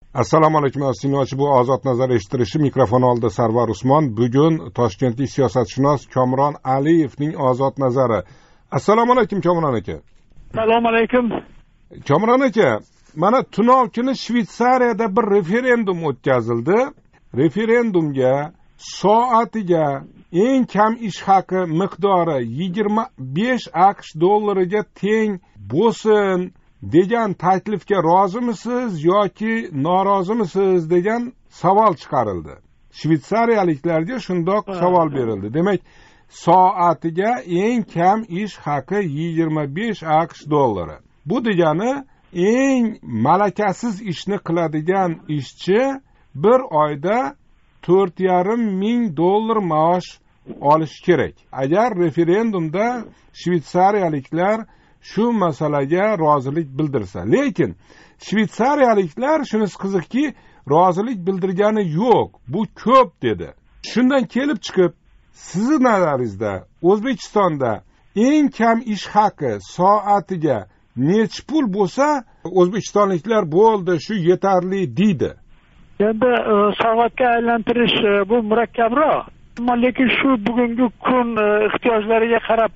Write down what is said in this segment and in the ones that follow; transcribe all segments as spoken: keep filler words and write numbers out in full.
Assalomu alaykum aziz bu ozod nazar eshittirishi mikrofon oldida Sarvar Usmon. Bugun toshkentlik siyosatshunos Komron Aliyevning ozod nazari. Assalomu alaykum Komron aka. Assalomu alaykum. Komron aka, mana tunov kuni Shveysariyada bir referendum o'tkazildi. Referendumga soatiga eng kam ish haqi miqdori yigirma besh aqsh dollariga teng bo'lsin degan taklifga rozimisiz yoki norozimisiz degan savol chiqarildi. Shveysariyaliklarga shundoq savol berildi. Demak, soatiga eng kam ish haqi yigirma besh aqsh dollari. Bu degani eng malakasiz ishni qiladigan ishchi bir oyda to'rt yarim ming dollar maosh olishi kerak. Agar referendumda shveysariyaliklar shu masalaga rozilik bildirsa. Lekin shveysariyaliklar shunisi qiziqki, rozilik bildirgani yo'q. Bu ko'p dedi. Shundan kelib chiqib, sizning nazaringizda O'zbekistonda eng kam ish haqi soatiga necha pul bo'lsa, o'zbekistonliklar bo'ldi, shu yetarli deydi. Endi soatga aylantirish bu murakkabroq. Ammo lekin shu bugungi kun ehtiyojlariga qarab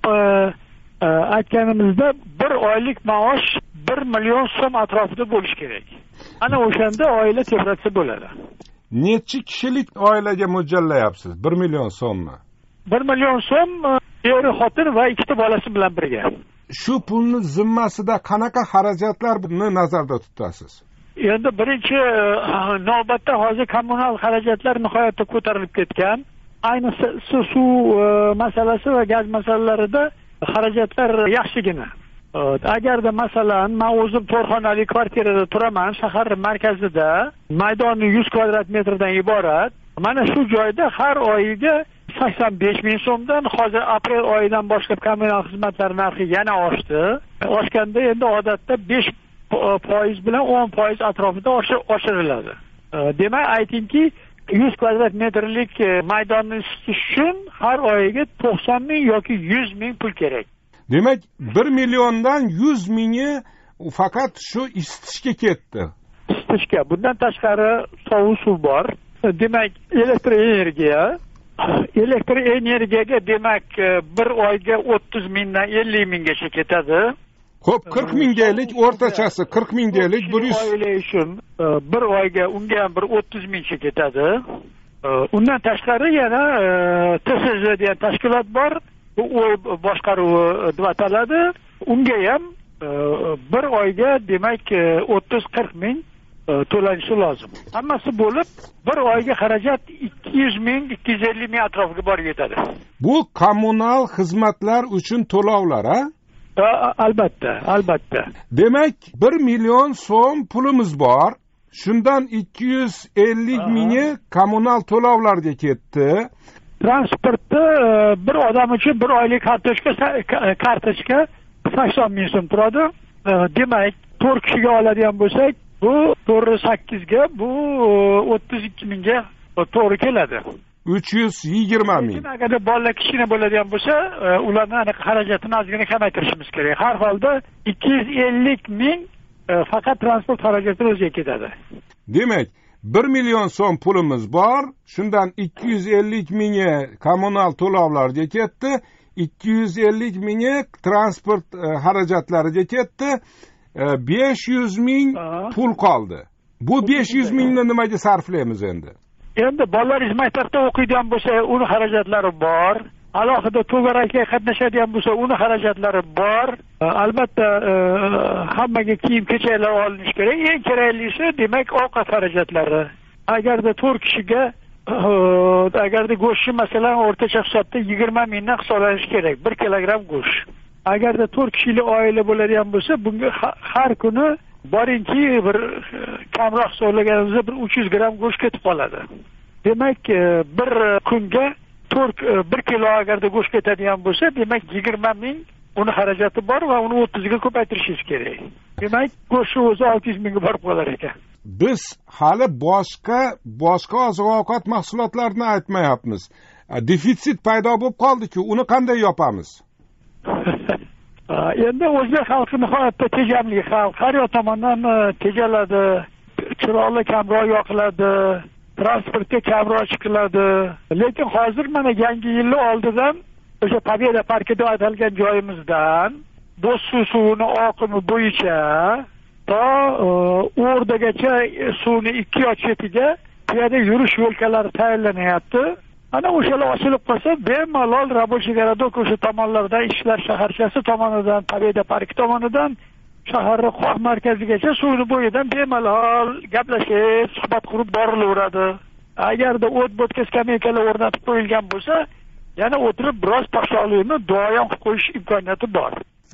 aytganimizda bir oylik maosh bir million so'm atrofida bo'lishi kerak. Ana o'shanda oila tebratsa bo'ladi. Necha kishilik oilaga mo'ljallayapsiz? bir million so'mmi? bir million so'm eri xotin va ikkita bolasi bilan birga. Shu pulni zimmasida qanaqa xarajatlarni nazarda tutasiz? Endi birinchi navbatda hozir kommunal xarajatlar nihoyatda ko'tarilib ketgan. Ayniqsa suv masalasi va gaz masalalarida xarajatlar yaxshigina. Agarda masalan men o'zim to'rt xonali kvartirada turaman, shahar markazida, maydoni yuz kvadrat metrdan iborat. Mana shu joyda har oyiga sakson besh ming so'mdan hozir aprel oyidan boshlab kommunal xizmatlar narxi yana oshdi. Oshganda endi odatda besh foiz bilan o'n foiz atrofida oshiriladi. Demak, aytingki, yuz kvadrat metrlik maydonni isitish uchun har oyiga to'qson ming yoki yuz ming pul kerak. Demak, bir milliondan yuz mingi faqat shu isitishga ketdi. Isitishga. Bundan tashqari sovuq suv bor. Demak, elektr energiya. Elektr energiyaga demak bir oyga o'ttiz mingdan ellik minggacha ketadi. Xo'p, qirq minglik o'rtachasi, qirq minglik bir yuz oila uchun bir oyga unga ham bir o'ttiz mingcha ketadi. Undan tashqari yana T S Z degan tashkilot bor. Bu boshqaruvi deb ataladi. Unga ham bir oyga demak o'ttiz qirq ming to'lanishi lozim. Hammasi bo'lib bir oyga xarajat ikki yuz ming ikki yuz ellik ming atrofiga borib yetadi. Bu kommunal xizmatlar uchun to'lovlar, a? Albatta, albatta. Demak, bir million so'm pulimiz bor. Shundan ikki yuz ellik mingi kommunal to'lovlarga ketdi. Transportda bir odam uchun bir oylik kartochka kartochka sakson ming so'm turadi. Demak, to'rt kishiga oladigan bo'lsak, bu to'rt sakkizga bu o'ttiz ikki mingga to'g'ri keladi. uch yuz yigirma ming. Agar bolalar kichkina bo'ladigan bo'lsa, ularning aniq xarajatini ozgina kamaytirishimiz kerak. Har holda ikki yuz ellik ming faqat transport xarajati o'ziga ketadi. Demak, bir million so'm pulimiz bor. Shundan ikki yuz ellik mingi kommunal to'lovlarga ketdi, ikki yuz ellik mingi transport xarajatlariga ketdi. besh yuz ming pul qoldi. Bu besh yuz mingni nimaga sarflaymiz endi? Endi bolalaringiz maktabda o'qiydigan bo'lsa, uni xarajatlari bor. Alohida to'garakga qatnashadigan bo'lsa, uni xarajatlari bor. Albatta, hammaga kiyim-kechaklar olinish kerak. Eng keraklisi, demak, ovqat xarajatlari. Agarda to'rt kishiga agarda go'shtni masalan o'rtacha hisobda yigirma mingdan hisoblanishi kerak, bir kilogramm go'sht. Agarda to'rt kishilik oila bo'ladigan bo'lsa, bunga har kuni boringki bir kamroq hisoblaganimizda bir uch yuz gramm go'sht ketib qoladi. Demak, bir kunga to'rt bir kilo agarda go'sht ketadigan bo'lsa, demak yigirma ming uni xarajati bor va uni o'ttiz ga ko'paytirishingiz kerak. Demak, go'sht o'zi olti yuz mingga borib qolar ekan. Biz hali boshqa boshqa oziq-ovqat mahsulotlarini aytmayapmiz. Defitsit paydo bo'lib qoldi-ku, uni qanday yopamiz? Endi o'zbek xalqi nihoyatda tejamli xalq, har yoq tomondan tejaladi. chiroqli kamroq yoqiladi, transportga kamroq chiqiladi. Lekin hozir mana yangi yilni oldidan o'sha Pobeda parkida atalgan joyimizdan Bo'zsuv suvini oqimi bo'yicha to O'rdagacha suvni ikki yoq chetiga piyoda yurish yo'lkalari tayyorlanyapti. Ana o'shalar ochilib qolsa, bemalol Rabochiy Garadok o'sha tomonlardan ishlar shaharchasi tomonidan, Pobeda parki tomonidan shaharning qoq markazigacha suvni bo'yidan bemalol gaplashib, suhbat qurib borilaveradi. Agarda o't-bo'tga skameykalar o'rnatib qo'yilgan bo'lsa, yana o'tirib biroz podshohlikni duoyon qilib qo'yish imkoniyati bor.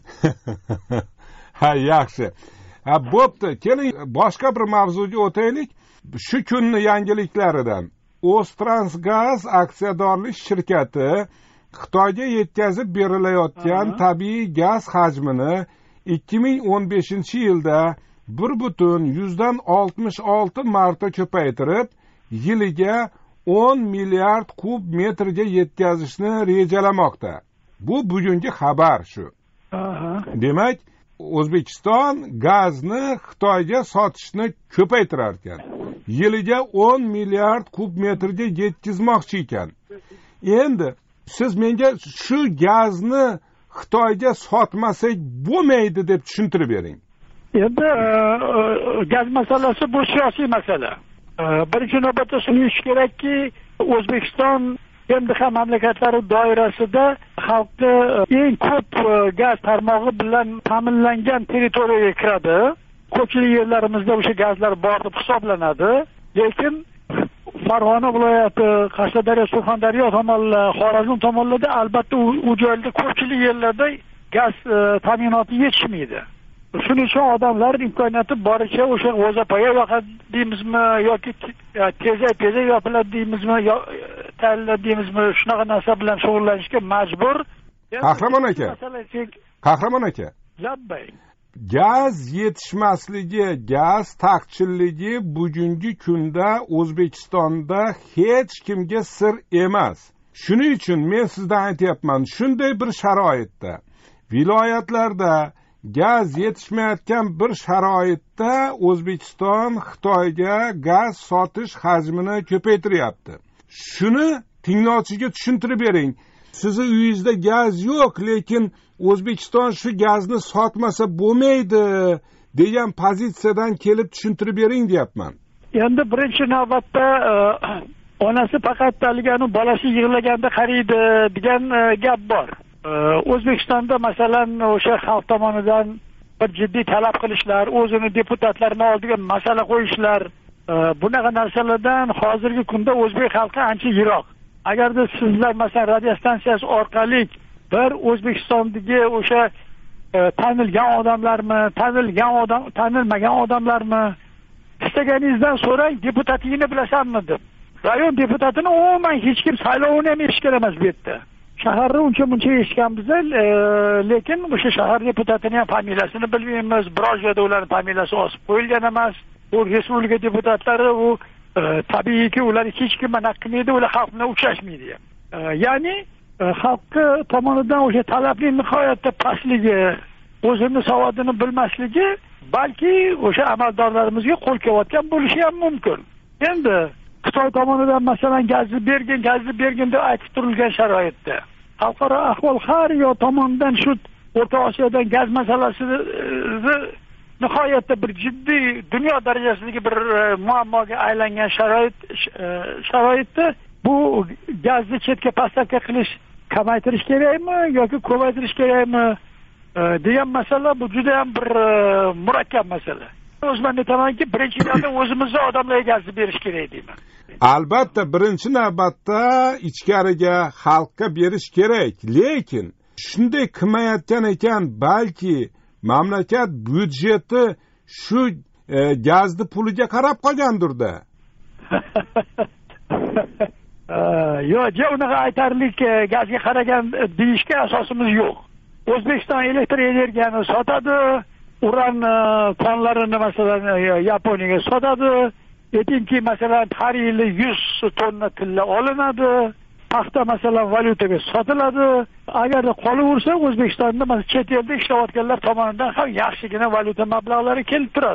Ha, yaxshi. Ha, bo'pti. Keling, boshqa bir mavzuga o'taylik. Shu kunning yangiliklaridan. O'ztransgaz aksiyadorlik shirkati Xitoyga yetkazib berilayotgan tabiiy gaz hajmini ikki ming o'n beshinchi yilda bir butun yuzdan oltmish olti marta ko'paytirib, yiliga o'n milliard kub metrga yetkazishni rejalamoqda. Bu bugungi xabar shu. Demak, O'zbekiston gazni Xitoyga sotishni ko'paytirar ekan. Yiliga o'n milliard kub metrga yetkazmoqchi ekan. Endi siz menga shu gazni Xitoyga sotmasak bo'lmaydi deb tushuntirib bering. Endi gaz masalasi bu siyosiy masala. Birinchi navbatda tushunish kerakki, O'zbekiston M D H mamlakatlari doirasida xalqni eng ko'p gaz tarmog'i bilan ta'minlangan territoriyaga kiradi. Ko'pchilik yerlarimizda o'sha gazlar bor deb hisoblanadi. Lekin Farg'ona viloyati, Qashqadaryo, Surxondaryo tomonlar, Xorazm tomonlarida albatta u joylarda ko'pchilik yerlarda gaz ta'minoti yetishmaydi. Shuning uchun odamlar imkoniyati boricha o'sha g'o'zapoya yoqadi deymizmi yoki tezak tezak yopiladi deymizmi, tayyorladi deymizmi, shunaqa narsa bilan shug'ullanishga majbur. Qahramon aka. Qahramon aka. Labbay. Gaz yetishmasligi, gaz taqchilligi bugungi kunda O'zbekistonda hech kimga sir emas. Shuning uchun men sizdan aytyapman, shunday bir sharoitda, viloyatlarda gaz yetishmayotgan bir sharoitda O'zbekiston Xitoyga gaz sotish hajmini ko'paytiryapti. Shuni tinglovchiga tushuntirib bering. Sizni uyingizda gaz yo'q, lekin O'zbekiston shu gazni sotmasa bo'lmaydi degan pozitsiyadan kelib tushuntirib bering deyapman. Endi birinchi navbatda onasi faqat taligani bolasi yig'laganda qaraydi degan gap bor. O'zbekistonda masalan o'sha xalq tomonidan bir jiddiy talab qilishlar, o'zini deputatlarning oldiga masala qo'yishlar, bunaqa narsalardan hozirgi kunda o'zbek xalqi ancha yiroq. Agarda sizlar masalan radio stansiyasi orqali bir O'zbekistondagi o'sha tanilgan odamlarmi, tanilgan odam, tanilmagan odamlarmi, istaganingizdan so'rang, deputatligini bilasanmi deb. Rayon deputatini umuman hech kim saylovini ham eshitgan emas bu yerda. Shaharni uncha muncha eshitgan biz, lekin o'sha shahar deputatini ham familiyasini bilmaymiz. Biroz joyda ularning familiyasi osib qo'yilgan emas. Bu respublika deputatlari u tabiiyki ular hech kim mana qilmaydi, ular xalq bilan uchrashmaydi ham. Ya'ni xalqi tomonidan o'sha talabning nihoyatda pastligi, o'zini savodini bilmasligi balki o'sha amaldorlarimizga qo'l kelayotgan bo'lishi ham mumkin. Endi Xitoy tomonidan masalan gazni bergin, gazni bergin deb aytib turilgan sharoitda xalqaro ahvol har yoq tomonidan shu O'rta Osiyodan gaz masalasini nihoyatda bir jiddiy dunyo darajasidagi bir muammoga aylangan sharoit sharoitda bu gazni chetga pastavka qilish kamaytirish kerakmi yoki ko'paytirish kerakmi degan masala bu juda ham bir murakkab masala. O'zim aytamanki, birinchi navbatda o'zimizga odamlarga gazni berish kerak deyman. Albatta, birinchi navbatda ichkariga, xalqqa berish kerak. Lekin shunday qilmayotgan ekan, balki mamlakat byudjeti shu e, gazni puliga qarab qolgandir-da. Yo'q, unaqa aytarlik gazga qaragan deyishga asosimiz yo'q. O'zbekiston elektr energiyani sotadi, uran konlarini masalan Yaponiyaga sotadi. Aytingki masalan har yili yuz tonna tilla olinadi. Paxta masalan valyutaga sotiladi. Agarda qolaversa O'zbekistonda masalan chet elda ishlayotganlar tomonidan ham yaxshigina valyuta mablag'lari kelib turadi.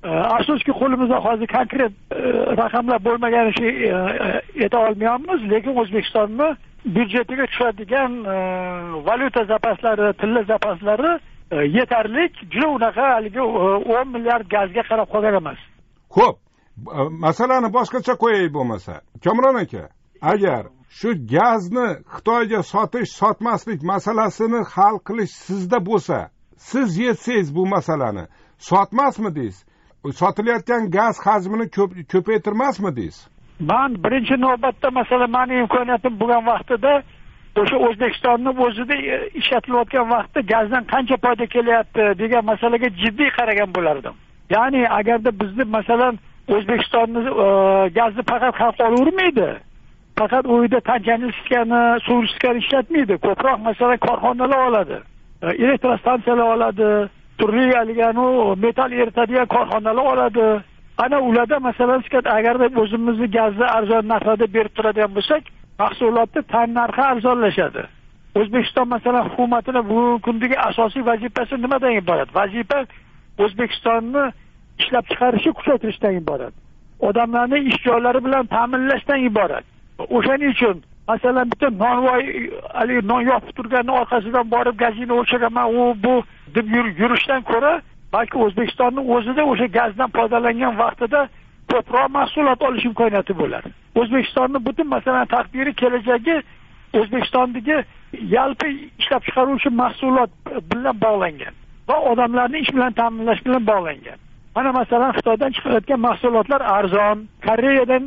afsuski qo'limizda hozir konkret raqamlar bo'lmagani uchun ayta olmayapmiz, lekin O'zbekistonni byudjetiga tushadigan valyuta zapaslari, tilla zapaslari yetarli, juda unaqa haligi o'n milliard gazga qarab qolgan emas. Xo'p, masalani boshqacha qo'yay bo'lmasa. Kamron aka, agar shu gazni Xitoyga sotish, sotmaslik masalasini hal qilish sizda bo'lsa, siz yetsangiz bu masalani sotmasmidingiz? Sotilayotgan gaz hajmini ko'paytirmasmidingiz? Men birinchi navbatda masalan meni imkoniyatim bo'lgan vaqtida o'sha O'zbekistonning o'zida ishlatilayotgan vaqtda gazdan qancha foyda kelyapti degan masalaga jiddiy qaragan bo'lardim. Ya'ni agarda bizni masalan O'zbekistonning gazni faqat xalq olavermaydi, faqat uyda tanchanistikani, suvristikani ishlatmaydi, ko'proq masalan korxonalar oladi, elektrostansiyalar oladi, turli aliganu metal eritadigan korxonalar oladi. Ana ularda masalan agarda o'zimizni gazni arzon narxda berib turadigan bo'lsak, mahsulotni tan narxi arzonlashadi. O'zbekiston masalan hukumatining bugungi kundagi asosiy vazifasi nimadan iborat? Vazifa O'zbekistonni ishlab chiqarishni kuchaytirishdan iborat. Odamlarni ish joylari bilan ta'minlashdan iborat. O'shaning uchun masalan bitta nonvoy ali non yopib turganning orqasidan borib gazini o'chiraman, u bu deb yurishdan ko'ra, balki O'zbekistonning o'zida o'sha gazdan foydalangan vaqtida ko'proq mahsulot olish imkoniyati bo'lar. O'zbekistonning butun masalan taqdiri, kelajagi O'zbekistondagi yalpi ishlab chiqaruvchi mahsulot bilan bog'langan va odamlarni ish bilan ta'minlash bilan bog'langan. Mana masalan Xitoydan chiqayotgan mahsulotlar arzon, Koreyadan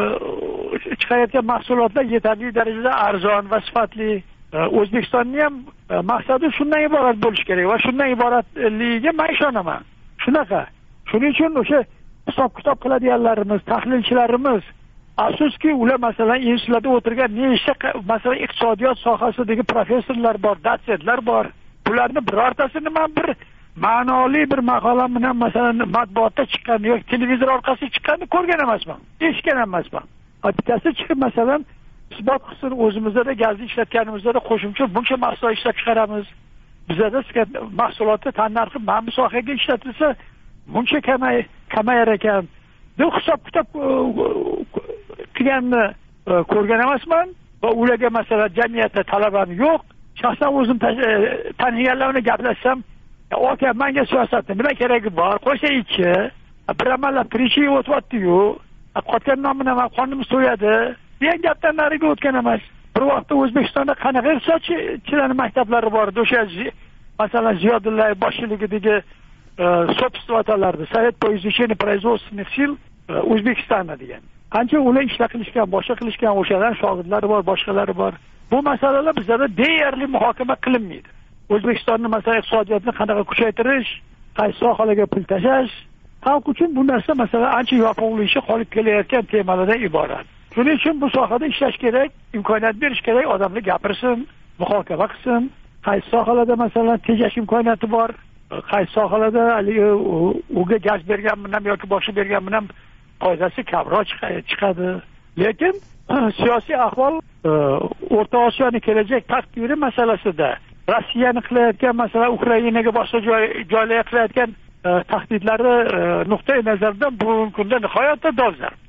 chiqayotgan mahsulotlar yetarli darajada arzon va sifatli. O'zbekistonning ham maqsadi shundan iborat bo'lishi kerak va shundan iboratligiga men ishonaman. Shunaqa. Shuning uchun o'sha hisob-kitob qiladiganlarimiz, tahlilchilarimiz, afsuski ular masalan institutlarda o'tirgan nechta masalan iqtisodiyot sohasidagi professorlar bor, dotsentlar bor. Bularni birortasini men bir ma'noli bir maqola bilan masalan matbuotda chiqqan yoki televizor orqasiga chiqqanini ko'rgan emasman, eshitgan emasman. Bittasi chiqib masalan isbot qilsin, o'zimizda gazni ishlatganimizda qo'shimcha buncha mahsulot ishlab chiqaramiz. Bizda mahsulotni tan narxi mana bu sohaga ishlatilsa buncha kamay kamayar ekan deb hisob-kitob qilganni ko'rgan emasman va ularga masalan jamiyatda talabam yo'q. Shaxsan o'zim taniganlar bilan gaplashsam, aka menga siyosatni nima keragi bor, qo'shaychi, bir amallab tirishi o'tyapti-yu, qotgan nomini ham qonimiz to'yadi degan gapdan nariga o'tgan emas. Bir vaqtda O'zbekistonda qanaqa iqtisodchilarning maktablari bor edi, o'sha masalan Ziyodullayev boshchiligidagi собствователlardi, Sovet по изучению производственных сил O'zbekistonda degan. Qancha ular ishlar qilishgan, boshqa qilishgan, o'shadan shogirdlari bor, boshqalari bor. Bu masalalar bizda deyarli muhokama qilinmaydi. O'zbekistonning masalan iqtisodiyotini qanaqa kuchaytirish, qaysi sohalarga pul tashlash, xalq uchun bu narsa masalan ancha yopiqligicha qolib kelayotgan temalardan iborat. Shuning uchun bu sohada ishlash kerak, imkoniyat berish kerak, odamlar gapirsin, muhokama qilsin. Qaysi sohalarda masalan tejash imkoniyati bor, qaysi sohalarda uga gaz bergan bilan yoki boshqa bergan bilan foydasi kamroq chiqadi. Lekin siyosiy ahvol O'rta Osiyoning kelajak taqdiri masalasida Rossiyani qilayotgan masalan Ukrainaga boshqa joylarga qilayotgan tahdidlari nuqtai nazaridan bugungi kunda nihoyatda dolzarb.